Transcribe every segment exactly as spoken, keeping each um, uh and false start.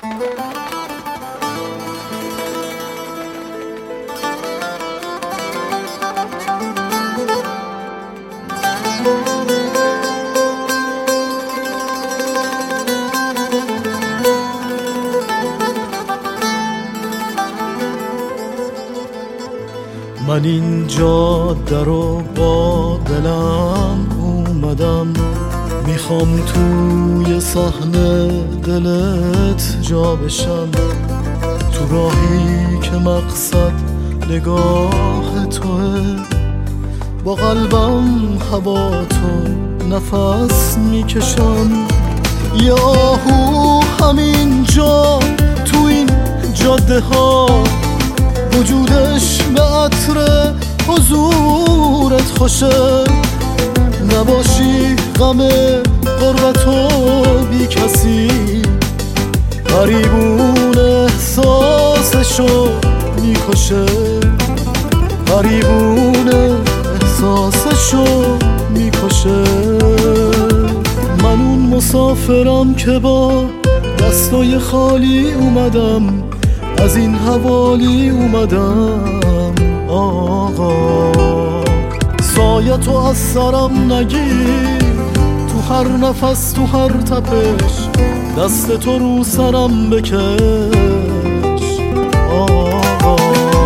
من اینجا در و با دلم اومدم، میخوام توی صحنه دلت جا بشم، تو راهی که مقصد نگاه توه، با قلبم هوا تو نفس میکشم. یه آهو همینجا تو این جاده ها، وجودش به عطر حضورت خوشه، نباشی غم غربت و بی کسی، غریبون احساسشو میکشه، غریبون احساسشو میکشه. من اون مسافرم که با دستای خالی اومدم، از این حوالی اومدم آقا. سایه تو از سرم نگیر، تو هر نفس تو هر تپش، دست تو رو سرم بکش آقا.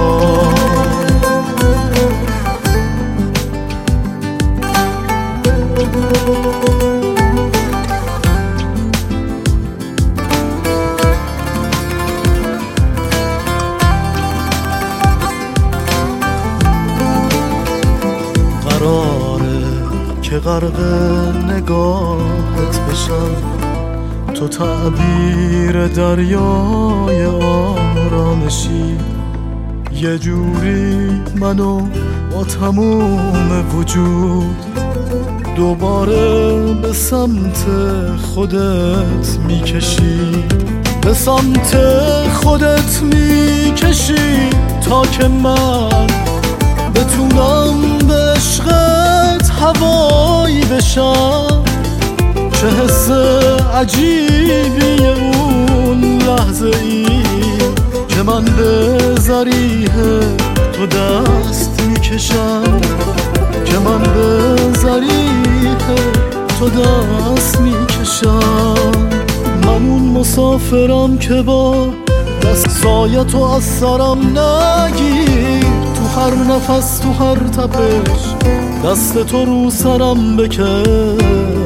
قراره که غرق نگاهت بشم، تو تعبیر دریای آرامشی، یه جوری منو با تموم وجود دوباره به سمت خودت میکشی، به سمت خودت میکشی، تا که من بتونم به عشقت هوایی بشم. چه حس عجیبی اون لحظه ای که من به ضریح تو دست میکشم، که من به ضریح تو دست میکشم. من اون مسافرم که با دست سایه تو از سرم نگیر، تو هر نفس تو هر تپش، دست تو رو سرم بکش